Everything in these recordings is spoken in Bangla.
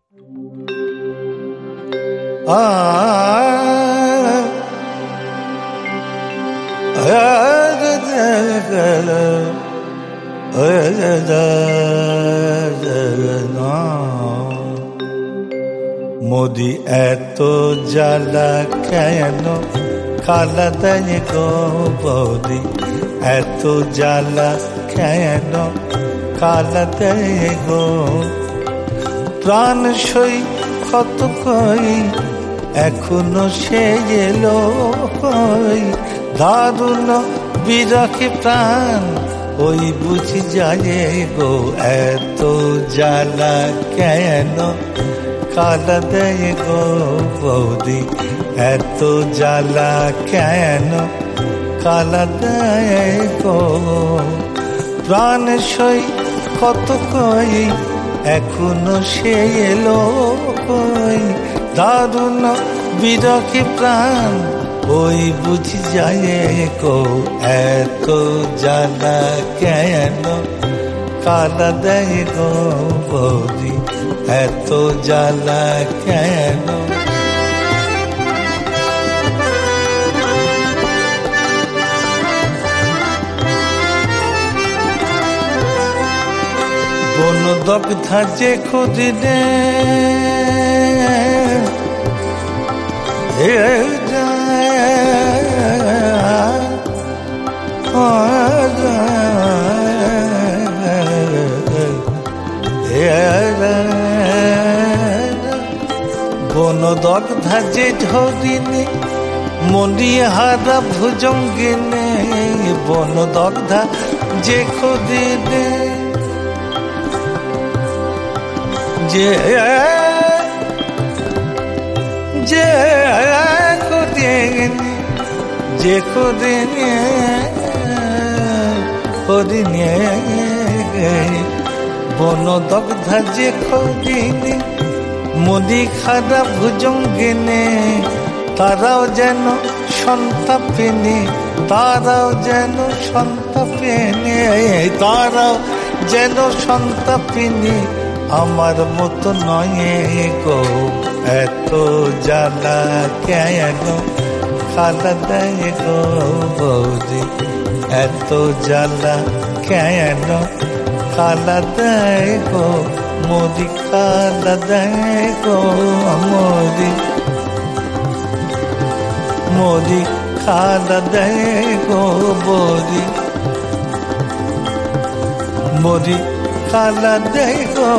মোদি এত জ্বালা কেন কালা দেয় গো বৌদি, এত জ্বালা কেন কালা দেয় গো। প্রাণ সই কত কই এখনো সে এলো কই, দারুণ বিরহে প্রাণ ওই বুঝি যায় গো। এত জ্বালা কেন কালা দেয় গো বৌদি, এত জ্বালা কেন কালা দেয় গো। প্রাণ সই কত কই এখনো সে এলো কই, দারুণ বিরহে প্রাণ ওই বুঝি যায় গো। এত জ্বালা কেন কালা দেয় গো বৌদি, এত জ্বালা কেন। বন দগ্ধা যে খুঁজিনে বন দগ্ধা যে ঝরিনে মরিহারা ভুজঙ্গিনে, বন দগ্ধা যে খুঁজিনে যে যে খুদিনে যে খুদিনে খুদিনে বন দগ্ধা যে খুদিনে মুদি খারা ভুজঙ্গিনে, তারাও যেন সন্তাপিনী, তারাও যেন সন্তাপিনী, তারাও যেন সন্তাপিনী আমার মতো নয় গো। এত জ্বালা কেন কালা দেয় গো বৌদি, এত জ্বালা কেন কালা দেয় গো মোদি, কালা দেয় গো মোদি, মোদি কালা দেয় গো বৌদি, মোদি কালা দেয় গো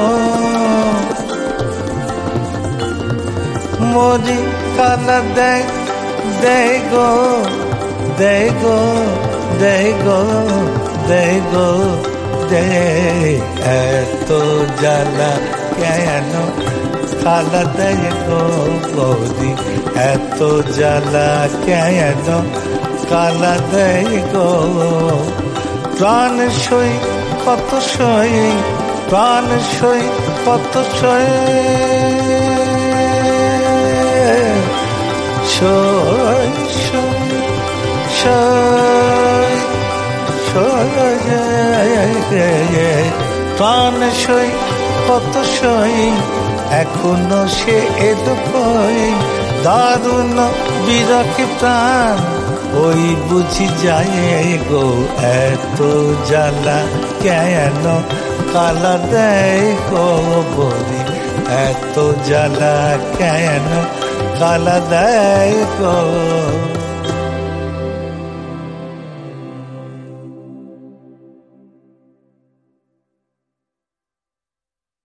মোদি, কালা দেয় দেয় গো, দেয় গো, দেয় গো, দেয় গো দেয়। এত জ্বালা কেন কালা দেয় গো বৌদি, এত জ্বালা কেন কালা দেয় গো। প্রাণ সই কত সই, প্রাণ সই কত সই, সই সই সই, প্রাণ সই কত সই এখনো সে এলো কই, দারুণ বিরহে প্রাণ ওই বুঝি যায় গো। এত জ্বালা কেন কালা দেয় গো বৌদি, এত জ্বালা কেন কালা দেয় গো।